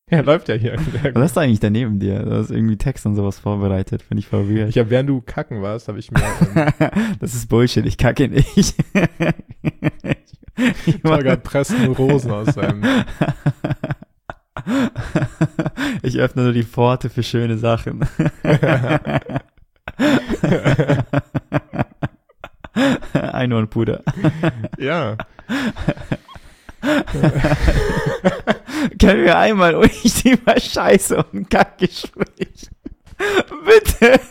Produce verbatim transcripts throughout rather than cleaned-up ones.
Ja, läuft ja hier. Was ist da eigentlich da neben dir? Du hast irgendwie Text und sowas vorbereitet, finde ich voll weird. Ich habe, während du kacken warst, habe ich mir... Ähm, das ist Bullshit, ich kacke nicht. ich Tolga presst nur Rosen aus seinem... Ich öffne nur die Pforte für schöne Sachen. Einhornpuder. Ja. Können wir einmal nicht über Scheiße und Kackgespräch? Bitte.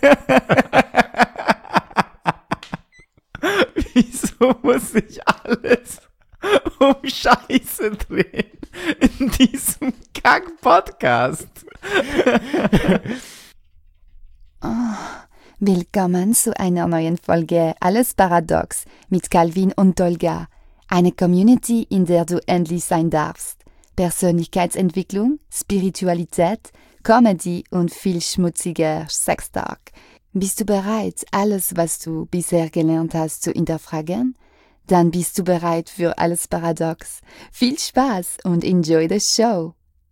Wieso muss ich alles um Scheiße drehen in diesem Kack-Podcast? Oh, willkommen zu einer neuen Folge Alles Paradox mit Calvin und Tolga. Eine Community, in der du endlich sein darfst. Persönlichkeitsentwicklung, Spiritualität, Comedy und viel schmutziger Sextalk. Bist du bereit, alles, was du bisher gelernt hast, zu hinterfragen? Dann bist du bereit für Alles Paradox. Viel Spaß und enjoy the show.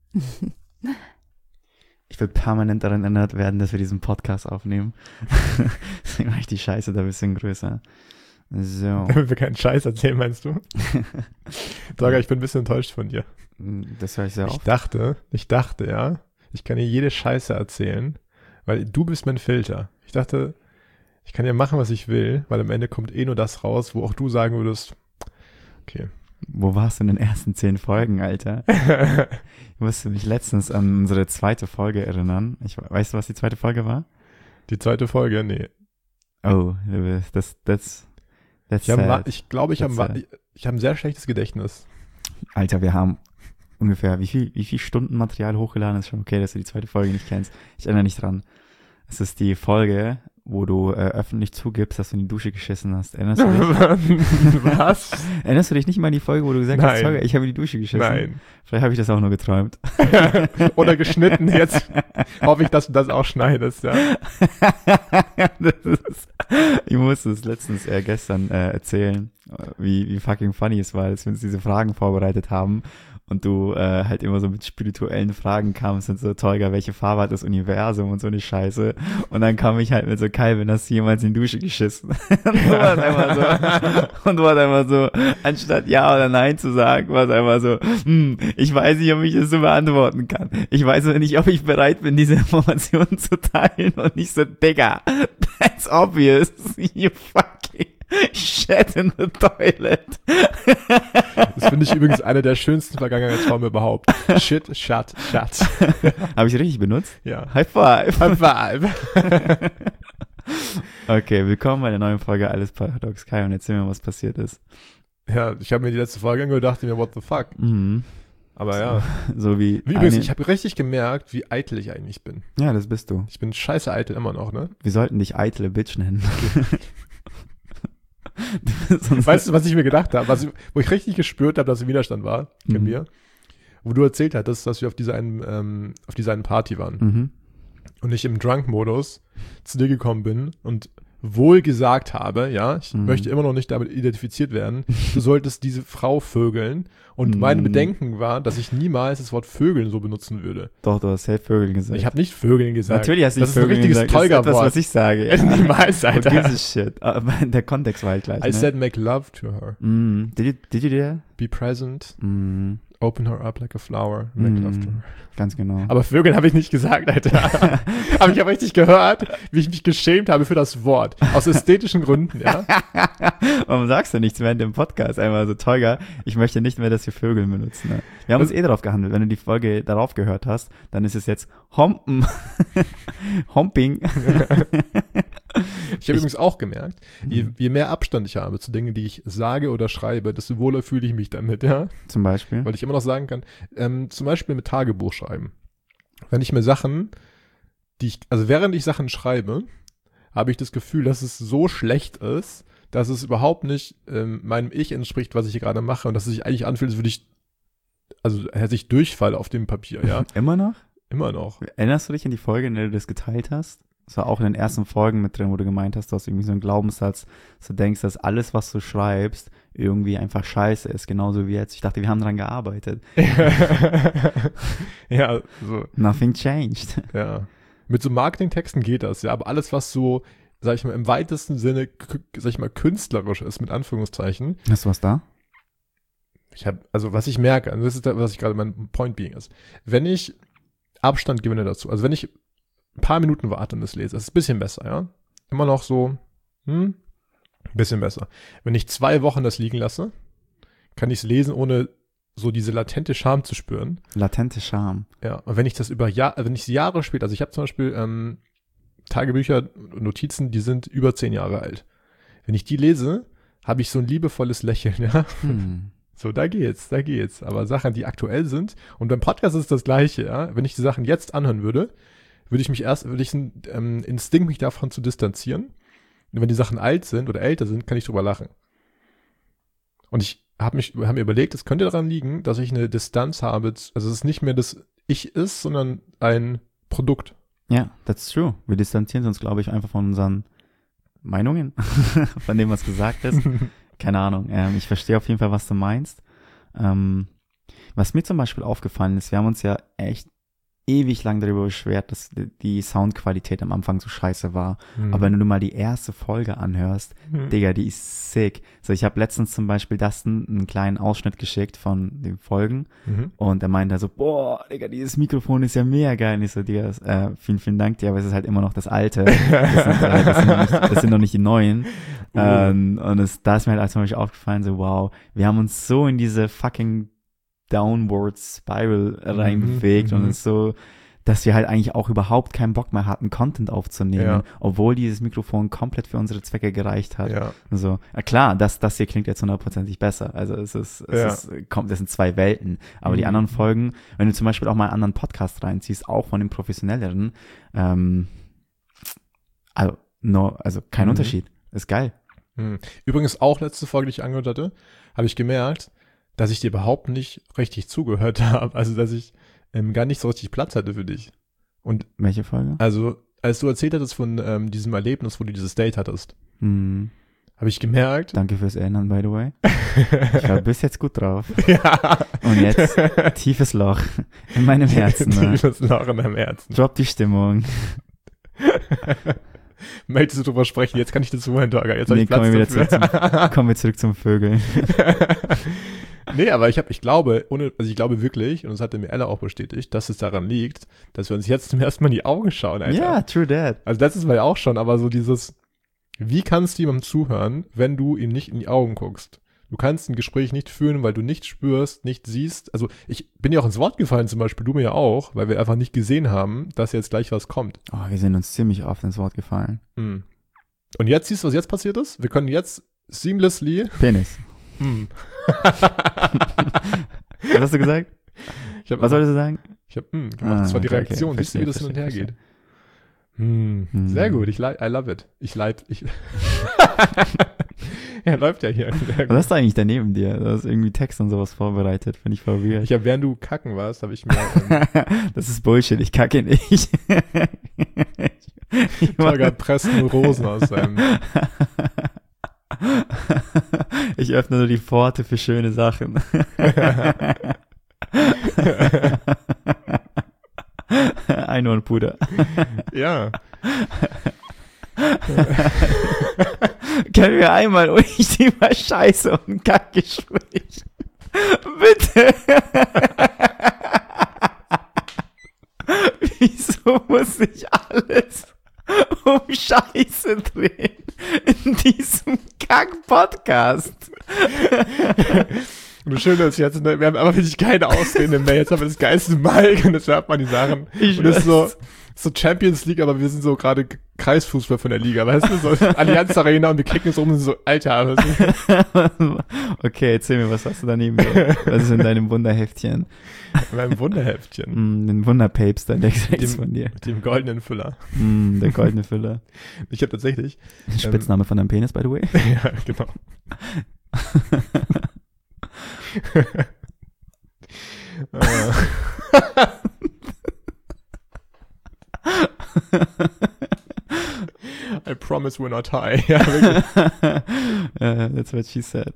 Ich will permanent daran erinnert werden, dass wir diesen Podcast aufnehmen. Deswegen mache ich die Scheiße da ein bisschen größer. So. Damit wir keinen Scheiß erzählen, meinst du? Tolga, ich bin ein bisschen enttäuscht von dir. Das höre ich sehr Ich oft. dachte, ich dachte, ja, ich kann dir jede Scheiße erzählen, weil du bist mein Filter. Ich dachte, ich kann ja machen, was ich will, weil am Ende kommt eh nur das raus, wo auch du sagen würdest, okay. Wo warst du in den ersten zehn Folgen, Alter? Ich musste mich letztens an unsere zweite Folge erinnern. Ich, weißt du, was die zweite Folge war? Die zweite Folge, nee. Oh, das, das, that's Ich, hab, sad. ich glaube, ich habe ich, ich hab ein sehr schlechtes Gedächtnis. Alter, wir haben ungefähr, wie viel, wie viel Stunden Material hochgeladen? Ist schon okay, dass du die zweite Folge nicht kennst. Ich erinnere mich dran. Es ist die Folge, wo du äh, öffentlich zugibst, dass du in die Dusche geschissen hast. Erinnerst du dich? Was? Erinnerst du dich nicht mal an die Folge, wo du gesagt Nein. hast, Tolga, ich habe in die Dusche geschissen? Nein. Vielleicht habe ich das auch nur geträumt. Oder geschnitten. Jetzt hoffe ich, dass du das auch schneidest, ja. das ist, ich musste es letztens äh, gestern äh, erzählen, wie, wie fucking funny es war, als wir uns diese Fragen vorbereitet haben und du äh, halt immer so mit spirituellen Fragen kamst und so, Tolga, welche Farbe hat das Universum und so eine Scheiße. Und dann kam ich halt mit so, Calvin, hast du jemals in die Dusche geschissen? und du warst einfach so, und du warst einfach so, anstatt ja oder nein zu sagen, war es einfach so, hm, ich weiß nicht, ob ich das so beantworten kann. Ich weiß auch nicht, ob ich bereit bin, diese Informationen zu teilen und nicht so, Digga, that's obvious, you fucking shit in the toilet. Das finde ich übrigens eine der schönsten Vergangenheitsformen überhaupt. Shit, shut, shut. Habe ich richtig benutzt? Ja. High five. High five. Okay, willkommen bei der neuen Folge Alles Paradox. Kai, und erzähl mir, was passiert ist. Ja, ich habe mir die letzte Folge angehört und dachte mir, what the fuck. Mhm. Aber ja. So wie. Wie übrigens, eine, ich habe richtig gemerkt, wie eitel ich eigentlich bin. Ja, das bist du. Ich bin scheiße eitel immer noch, ne? Wir sollten dich eitle Bitch nennen. Weißt du, was ich mir gedacht habe? Was, wo ich richtig gespürt habe, dass ein Widerstand war in Mhm. mir? Wo du erzählt hattest, dass wir auf dieser einen, ähm, auf dieser einen Party waren. Mhm. Und ich im Drunk-Modus zu dir gekommen bin und wohl gesagt habe, ja, ich Mhm. möchte immer noch nicht damit identifiziert werden, du solltest diese Frau vögeln. Und Mhm. mein Bedenken war, dass ich niemals das Wort vögeln so benutzen würde. Doch, du hast safe Vögeln gesagt. Ich habe nicht vögeln gesagt. Natürlich hast du das nicht ist ein Vögeln richtiges gesagt. Das ist etwas, Tolga-Wort. was ich sage. Ja. Niemals, Who Alter. gives a shit? Aber der Kontext war halt gleich, I ne? said make love to her. Mm. Did you, did you do that? Be present. Mm. Open her up like a flower. Make Mm. love to her. Ganz genau. Aber Vögeln habe ich nicht gesagt, Alter. Aber ich habe richtig gehört, wie ich mich geschämt habe für das Wort. Aus ästhetischen Gründen, ja. Warum sagst du nichts während dem Podcast? Einmal so, Tolga, ich möchte nicht mehr, dass wir Vögel benutzen. Ne? Wir haben uns eh darauf gehandelt. Wenn du die Folge darauf gehört hast, dann ist es jetzt Hompen. Homping. Ich habe übrigens auch gemerkt, je, je mehr Abstand ich habe zu Dingen, die ich sage oder schreibe, desto wohler fühle ich mich damit, ja. Zum Beispiel. Weil ich immer noch sagen kann, ähm, zum Beispiel mit Tagebuch schreiben. Wenn ich mir Sachen, die ich, also während ich Sachen schreibe, habe ich das Gefühl, dass es so schlecht ist, dass es überhaupt nicht ähm, meinem Ich entspricht, was ich hier gerade mache und dass es sich eigentlich anfühlt, als würde ich, also hätte ich Durchfall auf dem Papier, ja. Immer noch? Immer noch. Erinnerst du dich an die Folge, in der du das geteilt hast? Das war auch in den ersten Folgen mit drin, wo du gemeint hast, du hast irgendwie so einen Glaubenssatz, dass du denkst, dass alles, was du schreibst, irgendwie einfach scheiße ist, genauso wie jetzt. Ich dachte, wir haben dran gearbeitet. Ja, so. Nothing changed. Ja. Mit so Marketingtexten geht das, ja, aber alles, was so, sag ich mal, im weitesten Sinne, k- sag ich mal, künstlerisch ist, mit Anführungszeichen. Hast du was da? Ich habe, also was ich merke, also das ist da, was ich gerade mein Point being ist, wenn ich Abstand gewinne dazu, also wenn ich ein paar Minuten warte und das lese, das ist ein bisschen besser, ja. Immer noch so, hm, ein bisschen besser. Wenn ich zwei Wochen das liegen lasse, kann ich es lesen, ohne so diese latente Scham zu spüren. Latente Scham. Ja, und wenn ich das über Jahr, wenn ich es Jahre später, also ich habe zum Beispiel ähm, Tagebücher und Notizen, die sind über zehn Jahre alt. Wenn ich die lese, habe ich so ein liebevolles Lächeln, ja. Hm. So, da geht's, da geht's. Aber Sachen, die aktuell sind, und beim Podcast ist das Gleiche, ja. Wenn ich die Sachen jetzt anhören würde, würde ich mich erst, würde ich einen ähm, Instinkt, mich davon zu distanzieren. Und wenn die Sachen alt sind oder älter sind, kann ich drüber lachen. Und ich habe mich, habe mir überlegt, es könnte daran liegen, dass ich eine Distanz habe, also es ist nicht mehr das Ich ist, sondern ein Produkt. Ja, that's true. Wir distanzieren uns, glaube ich, einfach von unseren Meinungen, von dem, was gesagt ist. Keine Ahnung. Ähm, ich verstehe auf jeden Fall, was du meinst. Ähm, was mir zum Beispiel aufgefallen ist, wir haben uns ja echt ewig lang darüber beschwert, dass die Soundqualität am Anfang so scheiße war. Mhm. Aber wenn du mal die erste Folge anhörst, Mhm. Digga, die ist sick. So, ich habe letztens zum Beispiel Dustin einen kleinen Ausschnitt geschickt von den Folgen Mhm. und er meinte so, boah, Digga, dieses Mikrofon ist ja mega geil. Und ich so, Digga, das, äh, vielen, vielen Dank dir, aber es ist halt immer noch das alte. Das sind, äh, das sind, noch, nicht, das sind noch nicht die neuen. Uh. Ähm, und es, da ist mir halt als zum Beispiel aufgefallen, so, wow, wir haben uns so in diese fucking Downward Spiral reinbewegt mhm. und es ist so, dass wir halt eigentlich auch überhaupt keinen Bock mehr hatten, Content aufzunehmen, Ja. obwohl dieses Mikrofon komplett für unsere Zwecke gereicht hat. Ja. So, ja klar, das, das hier klingt jetzt hundertprozentig besser. Also es ist, es Ja. ist, kommt, das sind zwei Welten. Aber die Mhm. anderen Folgen, wenn du zum Beispiel auch mal einen anderen Podcast reinziehst, auch von den professionelleren, ähm, also, no, also kein Mhm. Unterschied. Ist geil. Mhm. Übrigens auch letzte Folge, die ich angehört hatte, habe ich gemerkt, dass ich dir überhaupt nicht richtig zugehört habe. Also, dass ich ähm, gar nicht so richtig Platz hatte für dich. Und Welche Folge? also, als du erzählt hattest von ähm, diesem Erlebnis, wo du dieses Date hattest, Hm, habe ich gemerkt. danke fürs Erinnern, by the way. Ich war bis jetzt gut drauf. Ja. Und jetzt tiefes Loch in meinem Herzen. Ne? Tiefes Loch in deinem Herzen. Drop die Stimmung. Möchtest du drüber sprechen? Jetzt kann ich das zuhören, Torga. Jetzt habe Nee, ich Platz kommen wir wieder dafür. zurück zum, kommen wir zurück zum Vögeln. Nee, aber ich habe, ich glaube, ohne, also ich glaube wirklich, und das hatte mir Ella auch bestätigt, dass es daran liegt, dass wir uns jetzt zum ersten Mal in die Augen schauen, Alter. Ja, true that. Also das ist ja auch schon, aber so dieses, wie kannst du jemandem zuhören, wenn du ihm nicht in die Augen guckst? Du kannst ein Gespräch nicht führen, weil du nicht spürst, nicht siehst. Also ich bin ja auch ins Wort gefallen, zum Beispiel, du mir ja auch, weil wir einfach nicht gesehen haben, dass jetzt gleich was kommt. Oh, wir sind uns ziemlich oft ins Wort gefallen. Hm. Und jetzt siehst du, was jetzt passiert ist? Wir können jetzt seamlessly. Penis. Hm. Was hast du gesagt? Ich hab, Was solltest du sagen? Ich habe hm, gemacht. Ah, Das war die okay, Reaktion. okay. Siehst du, wie das hin und her Verstehe, geht? Hm. Hm. Sehr gut. Ich li- I love it. Ich leid. Ich er läuft ja hier. Was hast du eigentlich da neben dir? Du hast irgendwie Text und sowas vorbereitet. Finde ich voll weird. Ich habe, während du kacken warst, habe ich mir ähm, Das ist Bullshit. Ich kacke nicht. Ich Torga presst nur Rosen aus seinem. Ich öffne nur die Pforte für schöne Sachen. Einhornpuder. Ja. Können wir einmal nicht über Scheiße und Kackgespräch? Bitte. Wieso muss sich alles um Scheiße drehen in diesem Kack-Podcast? Und das Schöne ist jetzt, ne, wir haben aber wirklich keine Ausrede mehr. Jetzt haben wir das geilste Mike und jetzt hört man die Sachen. Ich und das ist so, weiß. so Champions League, aber wir sind so gerade Kreisfußball von der Liga, weißt du? So Allianz Arena und wir klicken so um und so, Alter, was ist Okay, erzähl mir, was hast du daneben? Was ist in deinem Wunderheftchen? in meinem Wunderheftchen. Mm, den Wunderpapes, der rechts Dem- von dir. Mit dem goldenen Füller. Mm, der goldene Füller. Ich habe tatsächlich, Spitzname von deinem Penis, by the way. ja, genau. äh, promise we're not high. Ja, wirklich. uh, that's what she said.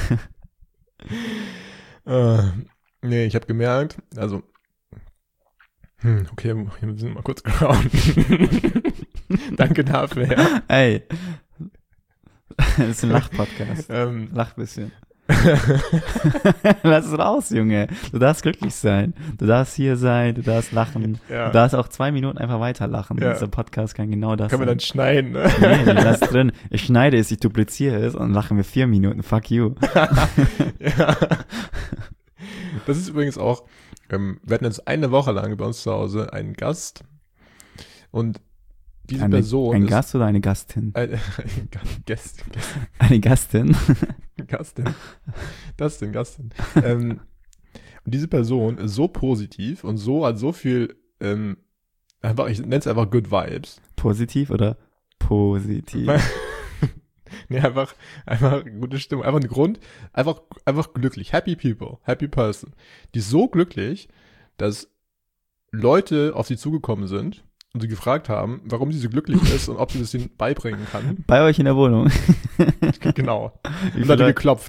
uh, nee, ich habe gemerkt, also, hm, okay, wir müssen mal kurz ground. Danke dafür, ja. Ey, das ist ein Lach-Podcast. Ähm, Lach ein bisschen. Lass es raus, Junge. Du darfst glücklich sein. Du darfst hier sein, du darfst lachen. Ja. Du darfst auch zwei Minuten einfach weiter lachen. Ja. Dieser Podcast kann genau das Können wir sein. dann schneiden, ne? Nee, ich lass drin. Ich schneide es, ich dupliziere es und lachen wir vier Minuten. Fuck you. Ja. Das ist übrigens auch, ähm, wir hatten jetzt eine Woche lang bei uns zu Hause einen Gast und diese eine, Person ein ist Gast oder eine Gastin? Eine, Gästin, Gästin, Eine Gastin. Gastin, Gastin, Gastin. ähm, und diese Person ist so positiv und so hat so viel, ähm, einfach, ich nenne es einfach Good Vibes. Positiv oder positiv? Nee, einfach, einfach gute Stimmung, einfach ein Grund, einfach, einfach glücklich. Happy people, happy person. Die ist so glücklich, dass Leute auf sie zugekommen sind und sie gefragt haben, warum sie so glücklich ist und ob sie das ihnen beibringen kann. Bei euch in der Wohnung. Genau. Wie Und dann viele- geklopft.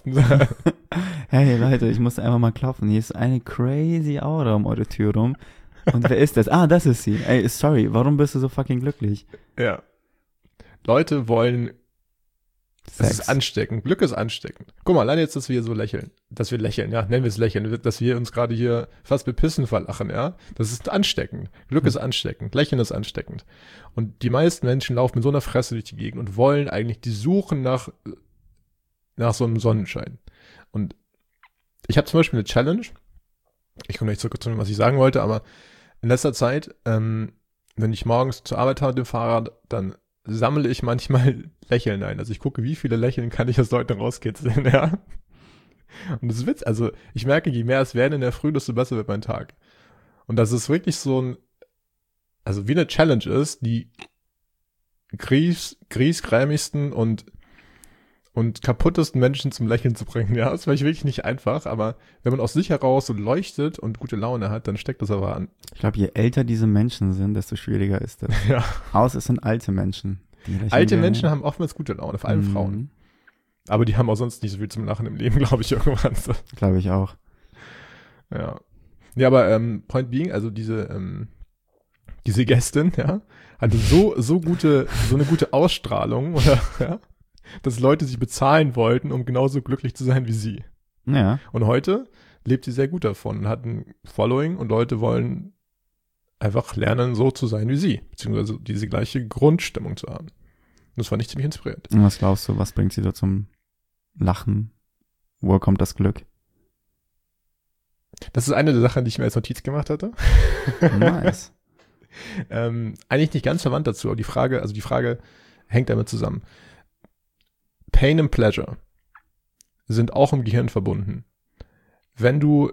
Hey Leute, ich musste einfach mal klopfen. Hier ist eine crazy Aura um eure Tür rum. Und wer ist das? Ah, das ist sie. Ey, sorry, warum bist du so fucking glücklich? Ja. Leute wollen, das Sex. ist ansteckend. Glück ist ansteckend. Guck mal, allein jetzt, dass wir so lächeln. Dass wir lächeln, ja, nennen wir es lächeln. Dass wir uns gerade hier fast bepissen verlachen, ja. Das ist ansteckend. Glück Hm. ist ansteckend. Lächeln ist ansteckend. Und die meisten Menschen laufen mit so einer Fresse durch die Gegend und wollen eigentlich, die suchen nach, nach so einem Sonnenschein. Und ich habe zum Beispiel eine Challenge. Ich komme gleich zurück zu dem, was ich sagen wollte, aber in letzter Zeit, ähm, wenn ich morgens zur Arbeit habe mit dem Fahrrad, dann sammle ich manchmal Lächeln ein. Also ich gucke, wie viele Lächeln kann ich aus Leuten rauskitzeln, ja. Und das ist Witz. Also ich merke, je mehr es werden in der Früh, desto besser wird mein Tag. Und das ist wirklich so ein, also wie eine Challenge ist, die gries, griesgrämigsten und und kaputtesten Menschen zum Lächeln zu bringen. Ja, das ist wirklich nicht einfach, aber wenn man aus sich heraus so leuchtet und gute Laune hat, dann steckt das aber an. Ich glaube, je älter diese Menschen sind, desto schwieriger ist das. Ja. Außer es sind alte Menschen. Die lächeln Alte gerne. Menschen haben oftmals gute Laune, vor allem Mhm. Frauen. Aber die haben auch sonst nicht so viel zum Lachen im Leben, glaube ich, irgendwann. So. Glaube ich auch. Ja. Ja, aber ähm, Point being, also diese, ähm, diese Gästin, ja, hatte so, so gute, so eine gute Ausstrahlung, oder, ja, dass Leute sie bezahlen wollten, um genauso glücklich zu sein wie sie. Ja. Und heute lebt sie sehr gut davon und hat ein Following und Leute wollen einfach lernen, so zu sein wie sie, beziehungsweise diese gleiche Grundstimmung zu haben. Und das fand ich ziemlich inspirierend. Und was glaubst du, was bringt sie da zum Lachen? Woher kommt das Glück? Das ist eine der Sachen, die ich mir als Notiz gemacht hatte. Nice. ähm, eigentlich nicht ganz verwandt dazu, aber die Frage, also die Frage hängt damit zusammen. Pain and Pleasure sind auch im Gehirn verbunden. Wenn du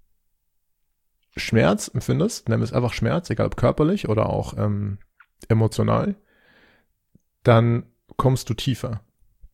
Schmerz empfindest, nennen wir es einfach Schmerz, egal ob körperlich oder auch ähm, emotional, dann kommst du tiefer.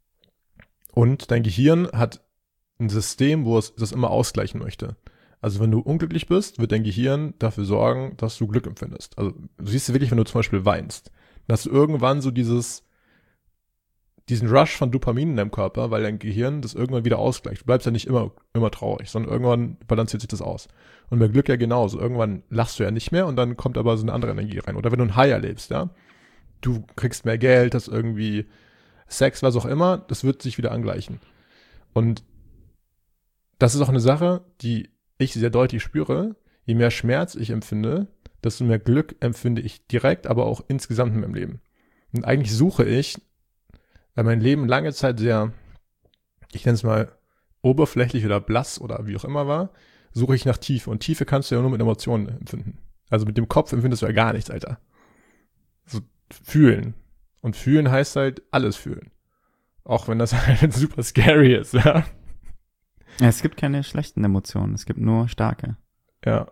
Und dein Gehirn hat ein System, wo es das immer ausgleichen möchte. Also wenn du unglücklich bist, wird dein Gehirn dafür sorgen, dass du Glück empfindest. Also du siehst wirklich, wenn du zum Beispiel weinst, dann hast du irgendwann so dieses diesen Rush von Dopamin in deinem Körper, weil dein Gehirn das irgendwann wieder ausgleicht. Du bleibst ja nicht immer, immer traurig, sondern irgendwann balanciert sich das aus. Und bei Glück ja genauso. Irgendwann lachst du ja nicht mehr und dann kommt aber so eine andere Energie rein. Oder wenn du ein High erlebst, ja. Du kriegst mehr Geld, das irgendwie Sex, was auch immer, das wird sich wieder angleichen. Und das ist auch eine Sache, die ich sehr deutlich spüre. Je mehr Schmerz ich empfinde, desto mehr Glück empfinde ich direkt, aber auch insgesamt in meinem Leben. Und eigentlich suche ich, weil mein Leben lange Zeit sehr, ich nenne es mal, oberflächlich oder blass oder wie auch immer war, suche ich nach Tiefe. Und Tiefe kannst du ja nur mit Emotionen empfinden. Also mit dem Kopf empfindest du ja gar nichts, Alter. So fühlen. Und fühlen heißt halt alles fühlen. Auch wenn das halt super scary ist, ja. Ja, es gibt keine schlechten Emotionen, es gibt nur starke. Ja.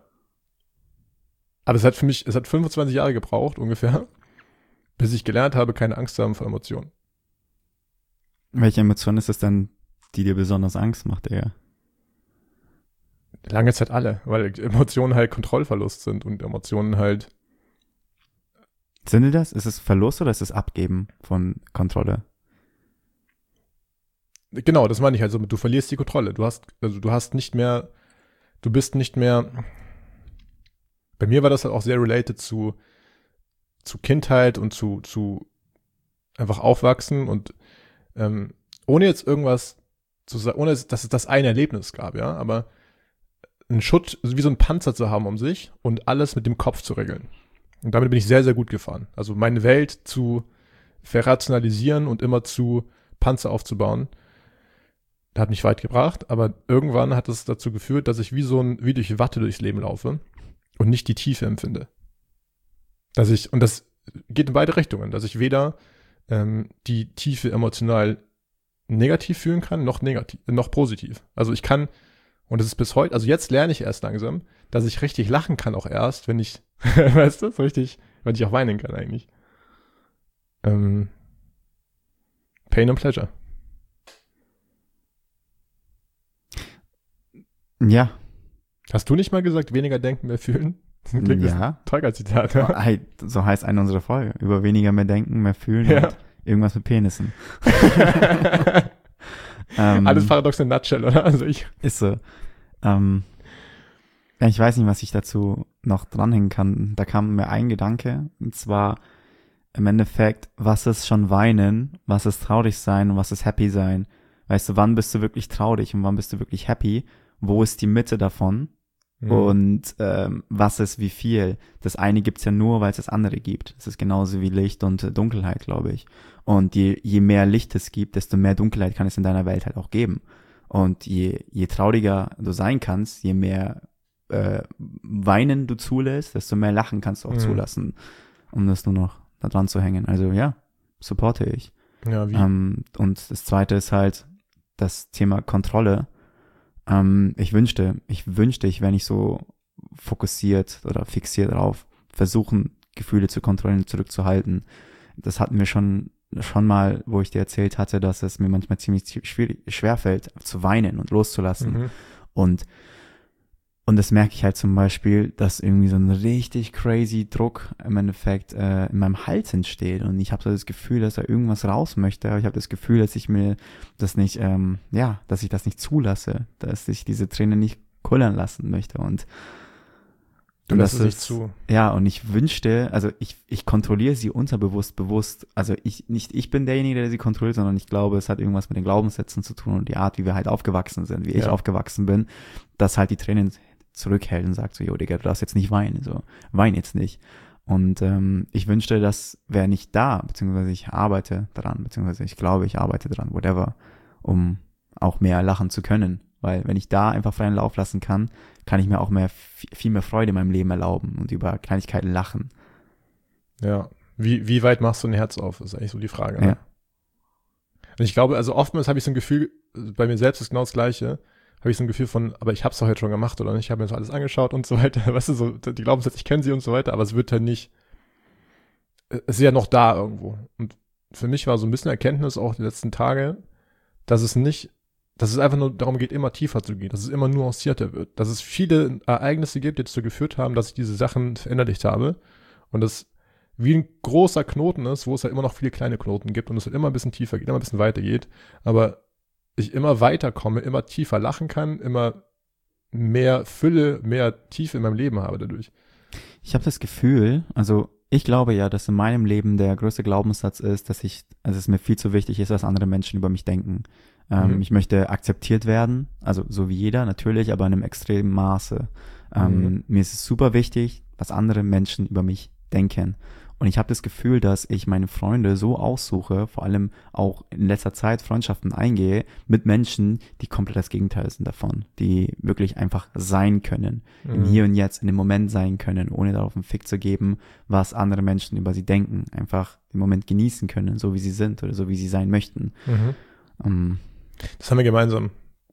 Aber es hat für mich, es hat fünfundzwanzig Jahre gebraucht, ungefähr, bis ich gelernt habe, keine Angst zu haben vor Emotionen. Welche Emotion ist es denn, die dir besonders Angst macht, eher? Lange Zeit alle, weil Emotionen halt Kontrollverlust sind und Emotionen halt Sind die das? Ist es Verlust oder ist es Abgeben von Kontrolle? Genau, das meine ich halt so, du verlierst die Kontrolle. Du hast, also du hast nicht mehr, du bist nicht mehr, bei mir war das halt auch sehr related zu, zu Kindheit und zu, zu einfach aufwachsen und ähm, ohne jetzt irgendwas zu sagen, ohne dass es das eine Erlebnis gab, ja, aber einen Schutt, also wie so ein Panzer zu haben um sich und alles mit dem Kopf zu regeln. Und damit bin ich sehr, sehr gut gefahren. Also meine Welt zu verrationalisieren und immer zu Panzer aufzubauen, hat mich weit gebracht, aber irgendwann hat es dazu geführt, dass ich wie so ein, wie durch Watte durchs Leben laufe und nicht die Tiefe empfinde. Dass ich, und das geht in beide Richtungen, dass ich weder ähm, die Tiefe emotional negativ fühlen kann, noch negativ, noch positiv. Also ich kann, und das ist bis heute, also jetzt lerne ich erst langsam, dass ich richtig lachen kann auch erst, wenn ich, weißt du, so richtig, wenn ich auch weinen kann eigentlich. Ähm, Pain and Pleasure. Ja. Hast du nicht mal gesagt, weniger denken, mehr fühlen? Das klingt Ja. ein Tiger-Zitat. Ja. Hey, so heißt eine unserer Folge. Über weniger mehr denken, mehr fühlen Ja. und irgendwas mit Penissen. ähm, Alles paradox in a nutshell, oder? Also ich. Ist so. Ähm, ja, ich weiß nicht, was ich dazu noch dranhängen kann. Da kam mir ein Gedanke, und zwar im Endeffekt, was ist schon weinen, was ist traurig sein und was ist happy sein? Weißt du, wann bist du wirklich traurig und wann bist du wirklich happy? Wo ist die Mitte davon? Mhm. Und ähm, was ist wie viel? Das eine gibt's ja nur, weil es das andere gibt. Das ist genauso wie Licht und äh, Dunkelheit, glaube ich. Und je, je mehr Licht es gibt, desto mehr Dunkelheit kann es in deiner Welt halt auch geben. Und je, je trauriger du sein kannst, je mehr äh, Weinen du zulässt, desto mehr Lachen kannst du auch Mhm. zulassen, um das nur noch da dran zu hängen. Also ja, supporte ich. Ja, wie? Ähm, und das zweite ist halt das Thema Kontrolle. Ähm, ich wünschte, ich wünschte, ich wäre nicht so fokussiert oder fixiert darauf, versuchen, Gefühle zu kontrollieren, zurückzuhalten. Das hatten wir schon, schon mal, wo ich dir erzählt hatte, dass es mir manchmal ziemlich schwierig, schwerfällt, zu weinen und loszulassen. Mhm. Und Und das merke ich halt zum Beispiel, dass irgendwie so ein richtig crazy Druck im Endeffekt äh, in meinem Hals entsteht. Und ich habe so das Gefühl, dass da irgendwas raus möchte. Aber ich habe das Gefühl, dass ich mir das nicht, ähm, ja, dass ich das nicht zulasse. Dass ich diese Tränen nicht kullern lassen möchte. Und Du und lässt das es nicht ist- zu. Ja, und ich wünschte, also ich, ich kontrolliere sie unterbewusst, bewusst. Also ich, nicht ich bin derjenige, der sie kontrolliert, sondern ich glaube, es hat irgendwas mit den Glaubenssätzen zu tun und die Art, wie wir halt aufgewachsen sind, wie ich Ja. aufgewachsen bin, dass halt die Tränen zurückhält und sagt so, jo, Digga, du darfst jetzt nicht weinen, so, wein jetzt nicht. Und ähm, ich wünschte, das wäre nicht da, beziehungsweise ich arbeite daran, beziehungsweise ich glaube, ich arbeite daran, whatever, um auch mehr lachen zu können. Weil wenn ich da einfach freien Lauf lassen kann, kann ich mir auch mehr, viel mehr Freude in meinem Leben erlauben und über Kleinigkeiten lachen. Ja. Wie, wie weit machst du ein Herz auf, ist eigentlich so die Frage. Ne? Ja. Und ich glaube, also oftmals habe ich so ein Gefühl, bei mir selbst ist genau das Gleiche, habe ich so ein Gefühl von, aber ich habe es doch heute schon gemacht oder nicht, ich habe mir das alles angeschaut und so weiter, weißt du, so, die Glaubenssätze, ich kenne sie und so weiter, aber es wird halt nicht, es ist ja noch da irgendwo. Und für mich war so ein bisschen Erkenntnis auch die letzten Tage, dass es nicht, dass es einfach nur darum geht, immer tiefer zu gehen, dass es immer nuancierter wird, dass es viele Ereignisse gibt, die dazu geführt haben, dass ich diese Sachen verinnerlicht habe und das wie ein großer Knoten ist, wo es halt immer noch viele kleine Knoten gibt und es halt immer ein bisschen tiefer geht, immer ein bisschen weiter geht, aber ich immer weiterkomme, immer tiefer lachen kann, immer mehr Fülle, mehr Tiefe in meinem Leben habe dadurch. Ich habe das Gefühl, also ich glaube ja, dass in meinem Leben der größte Glaubenssatz ist, dass ich, also es mir viel zu wichtig ist, was andere Menschen über mich denken. Ähm, Mhm. Ich möchte akzeptiert werden, also so wie jeder natürlich, aber in einem extremen Maße. Ähm, Mhm. Mir ist es super wichtig, was andere Menschen über mich denken. Und ich habe das Gefühl, dass ich meine Freunde so aussuche, vor allem auch in letzter Zeit Freundschaften eingehe mit Menschen, die komplett das Gegenteil sind davon, die wirklich einfach sein können, im Mhm. Hier und Jetzt, in dem Moment sein können, ohne darauf einen Fick zu geben, was andere Menschen über sie denken, einfach den Moment genießen können, so wie sie sind oder so wie sie sein möchten. Mhm. Um, Das haben wir gemeinsam.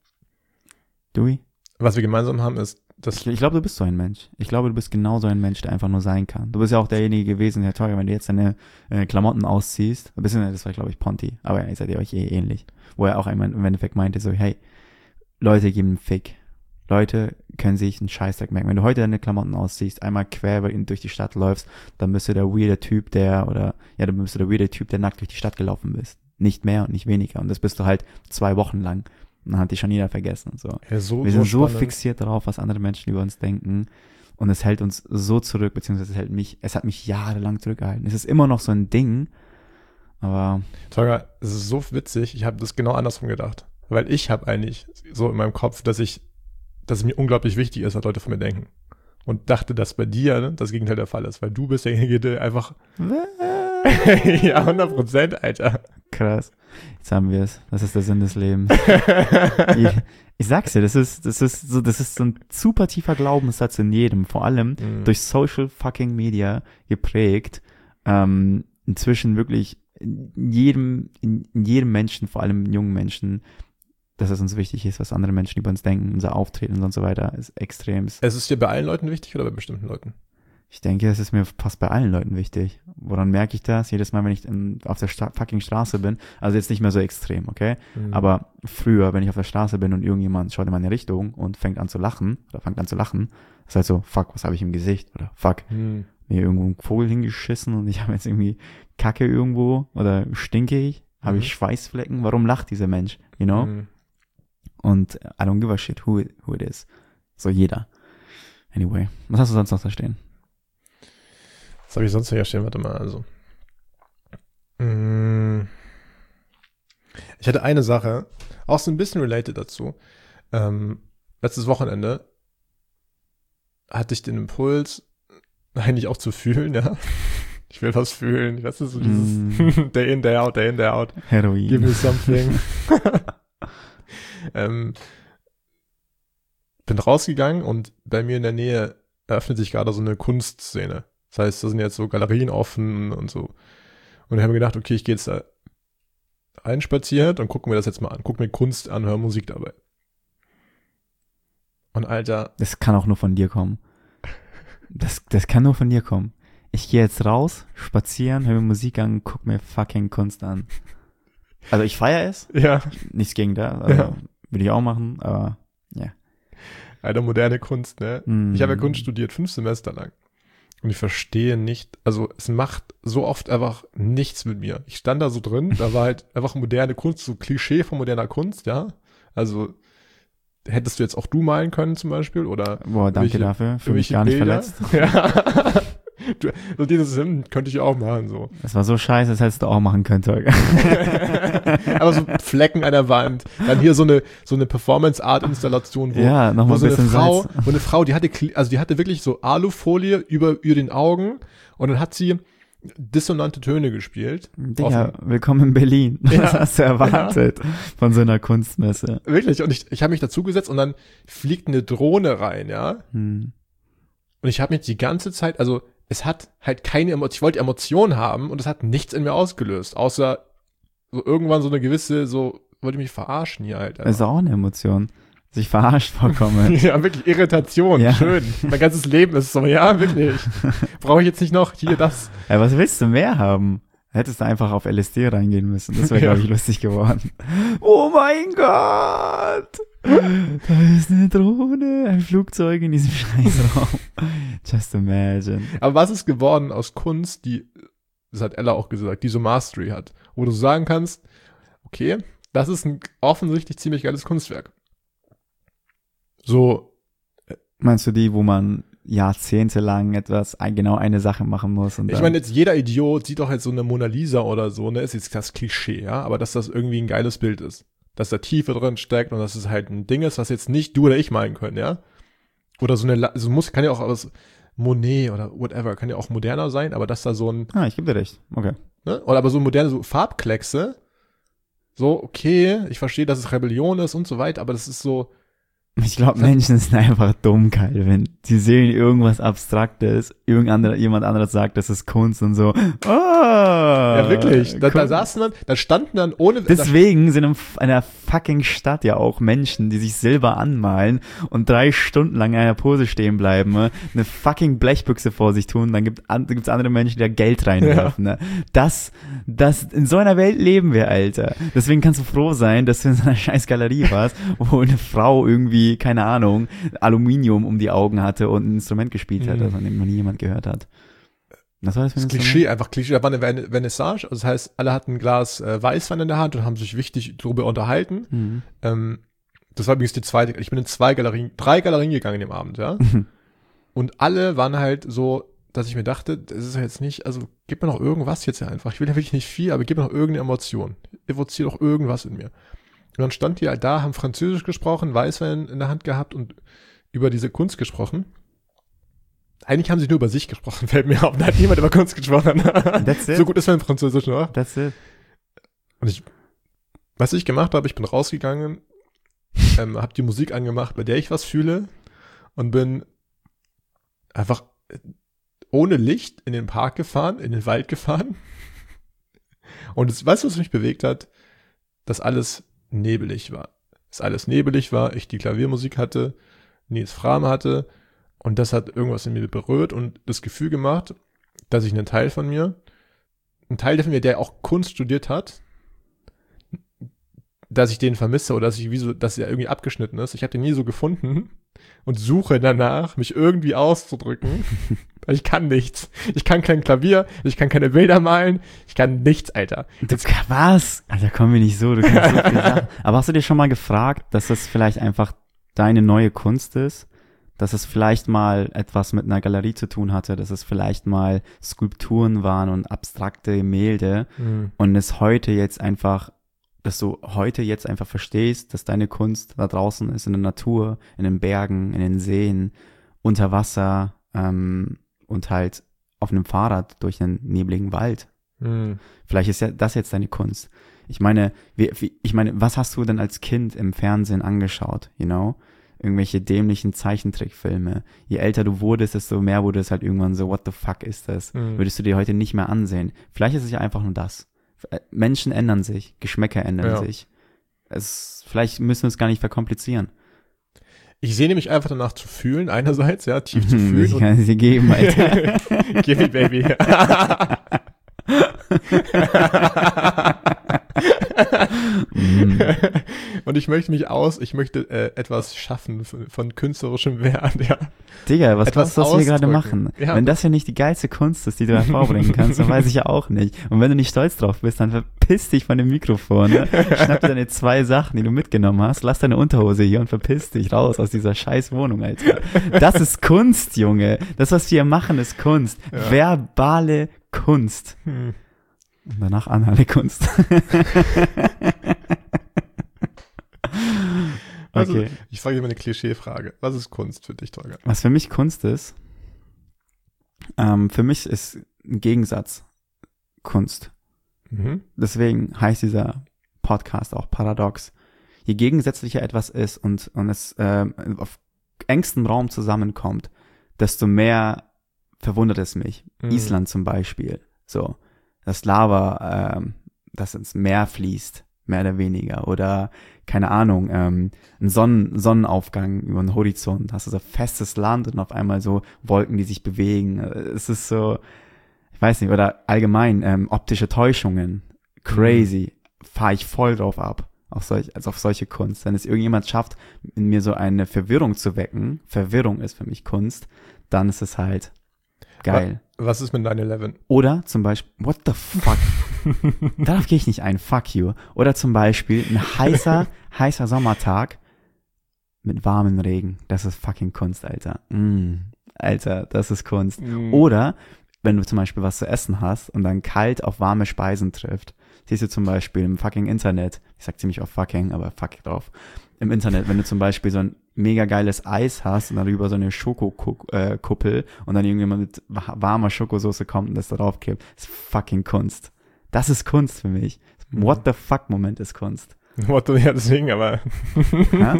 Dewey? Was wir gemeinsam haben, ist, dass Ich, ich glaube, du bist so ein Mensch. Ich glaube, du bist genau so ein Mensch, der einfach nur sein kann. Du bist ja auch derjenige gewesen, Herr Teuer, wenn du jetzt deine äh, Klamotten ausziehst, ein bisschen, das war, glaube ich, Ponti, aber ihr seid ja euch eh ähnlich, wo er auch einmal im Endeffekt meinte, so, hey, Leute geben einen Fick. Leute können sich einen Scheißdreck merken. Wenn du heute deine Klamotten ausziehst, einmal quer durch die Stadt läufst, dann bist du der weirde Typ, der, oder, ja, dann bist du der weirde Typ, der nackt durch die Stadt gelaufen bist. Nicht mehr und nicht weniger. Und das bist du halt zwei Wochen lang. Und dann hat dich schon jeder vergessen und so. Ja, so Wir sind so so fixiert darauf, was andere Menschen über uns denken. Und es hält uns so zurück, beziehungsweise es hält mich, es hat mich jahrelang zurückgehalten. Es ist immer noch so ein Ding, aber... Tolga, es ist so witzig, ich habe das genau andersrum gedacht. Weil ich habe eigentlich so in meinem Kopf, dass ich, dass es mir unglaublich wichtig ist, was Leute von mir denken. Und dachte, dass bei dir das Gegenteil der Fall ist. Weil du bist derjenige, der einfach... Ja, hundert Prozent, Alter. Krass. Jetzt haben wir es. Das ist der Sinn des Lebens. ich, ich sag's dir, das ist, das ist so, das ist so ein super tiefer Glaubenssatz in jedem, vor allem Mhm. durch Social fucking Media geprägt. Ähm, inzwischen wirklich in jedem, in, in jedem Menschen, vor allem in jungen Menschen, dass es uns wichtig ist, was andere Menschen über uns denken, unser Auftreten und so weiter, ist extrem. Es ist dir bei allen Leuten wichtig oder bei bestimmten Leuten? Ich denke, es ist mir fast bei allen Leuten wichtig. Woran merke ich das? Jedes Mal, wenn ich in, auf der Sta- fucking Straße bin, also jetzt nicht mehr so extrem, okay? Mhm. Aber früher, wenn ich auf der Straße bin und irgendjemand schaut in meine Richtung und fängt an zu lachen, oder fängt an zu lachen, ist halt so, fuck, was habe ich im Gesicht? Oder fuck, Mhm. mir irgendwo ein Vogel hingeschissen und ich habe jetzt irgendwie Kacke irgendwo oder stinke ich? Habe Mhm. ich Schweißflecken? Warum lacht dieser Mensch? You know? Mhm. Und I don't give a shit who it, who it is. So jeder. Anyway, was hast du sonst noch da stehen? Was habe ich sonst noch hier stehen? Warte mal, also. Mm. Ich hatte eine Sache, auch so ein bisschen related dazu. Ähm, letztes Wochenende hatte ich den Impuls, eigentlich auch zu fühlen, ja. Ich will was fühlen. Das ist so dieses Mm. Day in, Day out, Day in, Day out. Heroin. Give me something. ähm, bin rausgegangen und bei mir in der Nähe eröffnet sich gerade so eine Kunstszene. Das heißt, da sind jetzt so Galerien offen und so. Und ich habe mir gedacht, okay, ich gehe jetzt da einspaziert und gucke mir das jetzt mal an. Guck mir Kunst an, höre Musik dabei. Und Alter, Das kann auch nur von dir kommen. Das, das kann nur von dir kommen. Ich gehe jetzt raus, spazieren, höre mir Musik an, guck mir fucking Kunst an. Also ich feiere es, ja, nichts gegen da, also Ja. würde ich auch machen, aber Alter, moderne Kunst, ne? mm. Ich habe ja Kunst studiert, fünf Semester lang. Und ich verstehe nicht, also es macht so oft einfach nichts mit mir. Ich stand da so drin, da war halt einfach moderne Kunst, so Klischee von moderner Kunst, ja. Also hättest du jetzt auch du malen können zum Beispiel, oder Boah, danke welche- dafür, fühle mich irgendwelche gar nicht Bilder. verletzt. Ja. Du, so dieses hm, könnte ich auch machen, so. Das war so scheiße, das hättest du auch machen können, Tolga. Aber so Flecken an der Wand. Dann hier so eine, so eine Performance-Art-Installation, wo, Ja, wo nochmal so ein eine bisschen Frau, Salz. wo eine Frau, die hatte, Kli- also die hatte wirklich so Alufolie über, über den Augen und dann hat sie dissonante Töne gespielt. Digga, willkommen in Berlin. Ja. Was hast du erwartet von so einer Kunstmesse? Wirklich. Und ich, ich habe mich dazugesetzt und dann fliegt eine Drohne rein, ja. Hm. Und ich habe mich die ganze Zeit, also es hat halt keine Emotion, ich wollte Emotionen haben und es hat nichts in mir ausgelöst, außer so irgendwann so eine gewisse, so, wollte ich mich verarschen hier halt. Das ist auch eine Emotion. Sich verarscht vorkommen. Ja, wirklich Irritation, Ja. schön. Mein ganzes Leben ist so, ja, wirklich. Brauche ich jetzt nicht noch hier das. Ja, was willst du mehr haben? Hättest du einfach auf L S D reingehen müssen. Das wäre, Ja. glaube ich, lustig geworden. Oh mein Gott! Da ist eine Drohne, ein Flugzeug in diesem Scheißraum. Just imagine. Aber was ist geworden aus Kunst, die, das hat Ella auch gesagt, die so Mastery hat, wo du sagen kannst, okay, das ist ein offensichtlich ziemlich geiles Kunstwerk. So, Meinst du die, wo man jahrzehntelang etwas, ein- genau eine Sache machen muss? Und ich dann, meine, jetzt jeder Idiot sieht doch jetzt so eine Mona Lisa oder so, ne, ist jetzt das Klischee, ja, aber dass das irgendwie ein geiles Bild ist. Dass da Tiefe drin steckt und dass es halt ein Ding ist, was jetzt nicht du oder ich malen können, ja. Oder so eine, La- so muss, kann ja auch aus Monet oder whatever, kann ja auch moderner sein, aber dass da so ein, ah, ich gebe dir recht. Okay. ne, oder aber so moderne, so Farbkleckse, so, okay, ich verstehe, dass es Rebellion ist und so weiter, aber das ist so, Ich glaube, Menschen sind einfach dumm, Calvin. Sie sehen irgendwas Abstraktes, irgendein anderer, jemand anderes sagt, das ist Kunst und so. Ah, ja wirklich, da, da Kunst. saßen dann, da standen dann ohne, Deswegen sind in einer fucking Stadt ja auch Menschen, die sich Silber anmalen und drei Stunden lang in einer Pose stehen bleiben, ne? Eine fucking Blechbüchse vor sich tun, dann gibt an, gibt's andere Menschen, die da Geld reinwerfen. Ne? Das, das, in so einer Welt leben wir, Alter. Deswegen kannst du froh sein, dass du in so einer scheiß Galerie warst, wo eine Frau irgendwie irgendwie, keine Ahnung, Aluminium um die Augen hatte und ein Instrument gespielt hat, Mhm. von dem noch nie jemand gehört hat. Was war das für ein Das Instrument? Klischee, einfach Klischee. Da war eine Vern- Vernissage, also das heißt, alle hatten ein Glas äh, Weißwein in der Hand und haben sich wichtig darüber unterhalten. Mhm. Ähm, das war übrigens die zweite, ich bin in zwei Galerien, drei Galerien gegangen dem Abend, ja. Und alle waren halt so, dass ich mir dachte, das ist ja jetzt nicht, also gib mir noch irgendwas jetzt ja einfach. Ich will ja wirklich nicht viel, aber gib mir noch irgendeine Emotion. Evozier doch irgendwas in mir. Und dann stand die halt da, haben Französisch gesprochen, Weißwein in der Hand gehabt und über diese Kunst gesprochen. Eigentlich haben sie nur über sich gesprochen, fällt mir auf. Da hat niemand über Kunst gesprochen. That's it. So gut ist mein Französisch, oder? That's it. Und ich, was ich gemacht habe, ich bin rausgegangen, ähm, habe die Musik angemacht, bei der ich was fühle und bin einfach ohne Licht in den Park gefahren, in den Wald gefahren. Und das, weißt du, was mich bewegt hat? Dass alles nebelig war. Dass alles nebelig war, ich die Klaviermusik hatte, Nils Frahm hatte und das hat irgendwas in mir berührt und das Gefühl gemacht, dass ich einen Teil von mir, einen Teil von mir, der auch Kunst studiert hat, dass ich den vermisse oder dass ich wie so, dass er irgendwie abgeschnitten ist. Ich habe den nie so gefunden und suche danach, mich irgendwie auszudrücken. Ich kann nichts. Ich kann kein Klavier, ich kann keine Bilder malen, ich kann nichts, Alter. Du, was? Alter, komm mir nicht so, du kannst so viel Sachen. Aber hast du dir schon mal gefragt, dass das vielleicht einfach deine neue Kunst ist? Dass es vielleicht mal etwas mit einer Galerie zu tun hatte, dass es vielleicht mal Skulpturen waren und abstrakte Gemälde Mhm. und es heute jetzt einfach, dass du heute jetzt einfach verstehst, dass deine Kunst da draußen ist, in der Natur, in den Bergen, in den Seen, unter Wasser, ähm, und halt auf einem Fahrrad durch einen nebligen Wald. Mhm. Vielleicht ist ja das jetzt deine Kunst. Ich meine, wie, wie, ich meine, was hast du denn als Kind im Fernsehen angeschaut, you know? Irgendwelche dämlichen Zeichentrickfilme. Je älter du wurdest, desto mehr wurde es halt irgendwann so, what the fuck ist das? Mhm. Würdest du dir heute nicht mehr ansehen. Vielleicht ist es ja einfach nur das. Menschen ändern sich, Geschmäcker ändern Ja. sich. Es, vielleicht müssen wir es gar nicht verkomplizieren. Ich sehne mich einfach danach zu fühlen, einerseits, ja, tief zu fühlen. Ich kann es dir geben, Alter. Give me, baby. Mm. Und ich möchte mich aus, ich möchte äh, etwas schaffen von, von künstlerischem Wert, ja. Digga, was Etwas was was wir gerade ausdrücken. machen? Ja. Wenn das ja nicht die geilste Kunst ist, die du hervorbringen kannst, dann weiß ich ja auch nicht. Und wenn du nicht stolz drauf bist, dann verpiss dich von dem Mikrofon. Ne? Schnapp dir deine zwei Sachen, die du mitgenommen hast, lass deine Unterhose hier und verpiss dich raus aus dieser scheiß Wohnung, Alter. Das ist Kunst, Junge. Das, was wir hier machen, ist Kunst. Ja. Verbale Kunst. Hm. Und danach anale Kunst. Also, Okay. ich frage dir mal eine Klischeefrage. Was ist Kunst für dich, Tolga? Was für mich Kunst ist, ähm, für mich ist ein Gegensatz Kunst. Mhm. Deswegen heißt dieser Podcast auch Paradox. Je gegensätzlicher etwas ist und, und es ähm, auf engstem Raum zusammenkommt, desto mehr verwundert es mich. Mhm. Island zum Beispiel. So, das Lava, ähm, das ins Meer fließt, mehr oder weniger. Oder, keine Ahnung, ähm, ein Sonnen Sonnenaufgang über den Horizont. Hast du so festes Land und auf einmal so Wolken, die sich bewegen. Es ist so, ich weiß nicht, oder allgemein ähm, optische Täuschungen. Crazy. Fahre ich voll drauf ab. Auf solch, also auf solche Kunst. Wenn es irgendjemand schafft, in mir so eine Verwirrung zu wecken, Verwirrung ist für mich Kunst, dann ist es halt geil. Was ist mit nine eleven? Oder zum Beispiel, what the fuck? Darauf gehe ich nicht ein, fuck you. Oder zum Beispiel ein heißer, heißer Sommertag mit warmem Regen. Das ist fucking Kunst, Alter. Mm, Alter, das ist Kunst. Mhm. Oder wenn du zum Beispiel was zu essen hast und dann kalt auf warme Speisen trifft. Siehst du zum Beispiel im fucking Internet, ich sag ziemlich oft fucking, aber fuck drauf. Im Internet, wenn du zum Beispiel so ein mega geiles Eis hast und darüber so eine Schokokuppel und dann irgendjemand mit warmer Schokosauce kommt und das da drauf kippt, ist fucking Kunst. Das ist Kunst für mich. What the fuck Moment ist Kunst. What the, ja, deswegen, aber. Ja?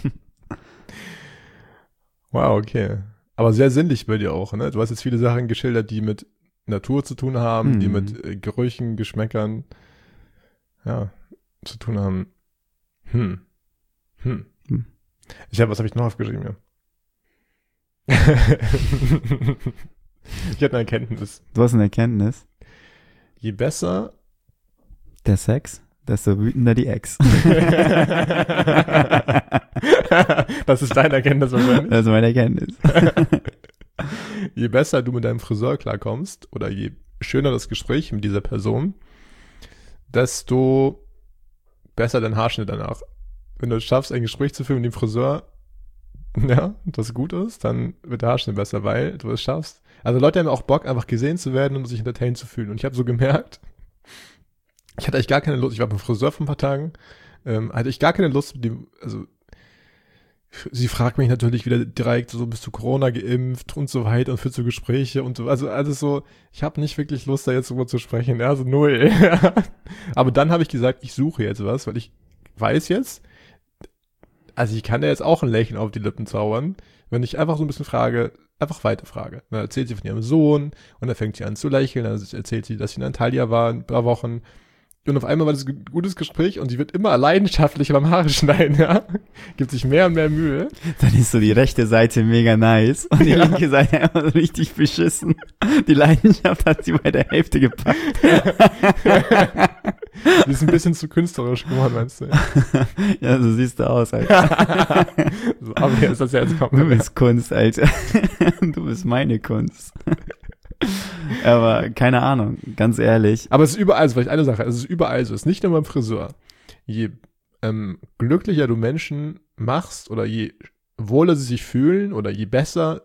Wow, okay. Aber sehr sinnlich bei dir auch, ne? Du hast jetzt viele Sachen geschildert, die mit Natur zu tun haben, Mhm. die mit äh, Gerüchen, Geschmäckern, ja, zu tun haben. Hm. Hm. Hm. Ich habe, was habe ich noch aufgeschrieben hier? Ich hatte eine Erkenntnis. Du hast eine Erkenntnis. Je besser Der Sex, desto wütender die Ex. Das ist deine Erkenntnis wahrscheinlich. Das ist meine Erkenntnis. Je besser du mit deinem Friseur klarkommst oder je schöner das Gespräch mit dieser Person, desto besser dein Haarschnitt danach. Wenn du es schaffst, ein Gespräch zu führen mit dem Friseur, ja, das gut ist, dann wird der Haarschnitt besser, weil du es schaffst. Also Leute haben auch Bock, einfach gesehen zu werden und sich entertained zu fühlen. Und ich habe so gemerkt, ich hatte eigentlich gar keine Lust, ich war beim Friseur vor ein paar Tagen, ähm, hatte ich gar keine Lust, mit dem, also sie fragt mich natürlich wieder direkt, so bist du Corona geimpft und so weiter und führt so Gespräche und so, also alles so, ich habe nicht wirklich Lust, da jetzt drüber zu sprechen, ja, so null. Aber dann habe ich gesagt, ich suche jetzt was, weil ich weiß jetzt, also ich kann ja jetzt auch ein Lächeln auf die Lippen zaubern, wenn ich einfach so ein bisschen frage, einfach weiter frage. Dann erzählt sie von ihrem Sohn und dann fängt sie an zu lächeln, dann erzählt sie, dass sie in Antalya war ein paar Wochen. Und auf einmal war das ein gutes Gespräch und sie wird immer leidenschaftlicher beim Haare schneiden, ja. Gibt sich mehr und mehr Mühe. Dann ist so die rechte Seite mega nice und die Ja. linke Seite einfach so richtig beschissen. Die Leidenschaft hat sie bei der Hälfte gepackt. Die ist ein bisschen zu künstlerisch geworden, meinst du? Ja, so siehst du aus, Alter. So, aber hier ist das ja jetzt Du komplett. bist Kunst, Alter. Du bist meine Kunst. Aber keine Ahnung, ganz ehrlich. Aber es ist überall so, vielleicht eine Sache, es ist überall so, es ist nicht nur beim Friseur. Je ähm, glücklicher du Menschen machst oder je wohler sie sich fühlen oder je besser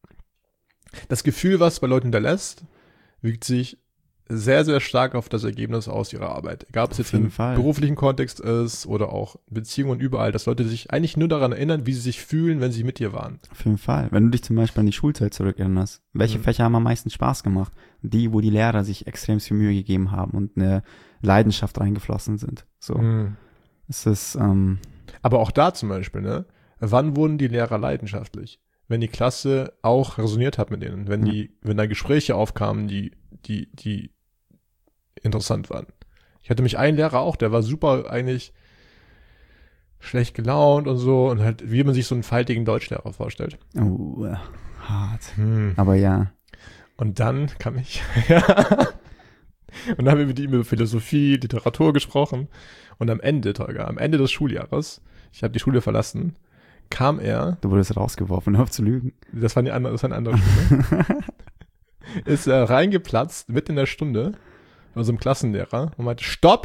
das Gefühl, was bei Leuten hinterlässt, wirkt sich sehr, sehr stark auf das Ergebnis aus ihrer Arbeit. Egal, ob es Auf jetzt jeden im Fall. beruflichen Kontext ist oder auch Beziehungen überall, dass Leute sich eigentlich nur daran erinnern, wie sie sich fühlen, wenn sie mit dir waren. Auf jeden Fall. Wenn du dich zum Beispiel an die Schulzeit zurückerinnerst, welche Mhm. Fächer haben am meisten Spaß gemacht? Die, wo die Lehrer sich extrem viel Mühe gegeben haben und eine Leidenschaft reingeflossen sind. So. Mhm. Es ist, ähm, Aber auch da zum Beispiel, ne? Wann wurden die Lehrer leidenschaftlich? Wenn die Klasse auch resoniert hat mit denen, wenn Ja. die, wenn da Gespräche aufkamen, die, die, die interessant waren. Ich hatte mich einen Lehrer auch, der war super eigentlich schlecht gelaunt und so und halt, wie man sich so einen faltigen Deutschlehrer vorstellt. oh, äh, hart. Hm. Aber ja. Und dann kam ich, ja. Und dann haben wir mit ihm über Philosophie, Literatur gesprochen. Und am Ende, Tolga, am Ende des Schuljahres, ich habe die Schule verlassen, kam er, Du wurdest rausgeworfen, hör auf zu lügen. das war, die andere, das war eine andere Schule, ist er reingeplatzt, mitten in der Stunde, bei unserem Klassenlehrer, und meinte, stopp!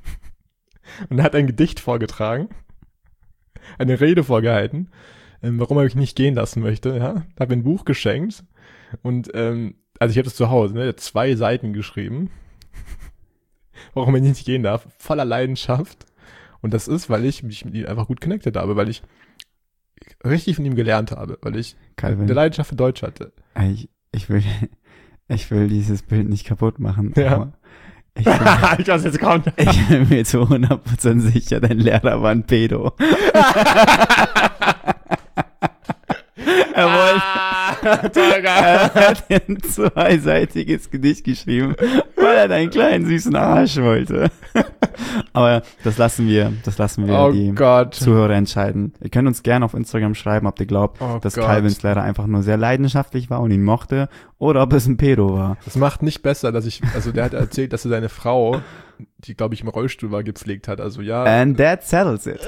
Und er hat ein Gedicht vorgetragen, eine Rede vorgehalten, ähm, warum er mich nicht gehen lassen möchte, ja. Hab mir ein Buch geschenkt und, ähm, also ich habe das zu Hause, ne, er hat zwei Seiten geschrieben, warum er nicht gehen darf, voller Leidenschaft. Und das ist, weil ich mich mit ihm einfach gut connected habe, weil ich richtig von ihm gelernt habe, weil ich Calvin, eine Leidenschaft für Deutsch hatte. ich, ich will, ich will dieses Bild nicht kaputt machen. Ja. Aber ich bin, ich weiß, jetzt kommt. ich bin mir zu hundert Prozent sicher, dein Lehrer war ein Pedo. Er wollte, er hat ein zweiseitiges Gedicht geschrieben, weil er deinen kleinen süßen Arsch wollte. Aber das lassen wir, das lassen wir Oh die Gott. Zuhörer entscheiden. Ihr könnt uns gerne auf Instagram schreiben, ob ihr glaubt, Oh dass Gott. Calvins Lehrer einfach nur sehr leidenschaftlich war und ihn mochte, oder ob es ein Pedo war. Das macht nicht besser, dass ich, also der hat erzählt, dass er seine Frau, die glaube ich im Rollstuhl war, gepflegt hat. Also ja. And that settles it.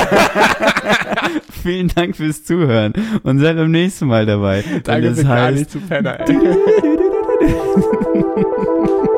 Vielen Dank fürs Zuhören und seid beim nächsten Mal dabei. Danke wenn für es gar heißt, nicht zu Penner, ey.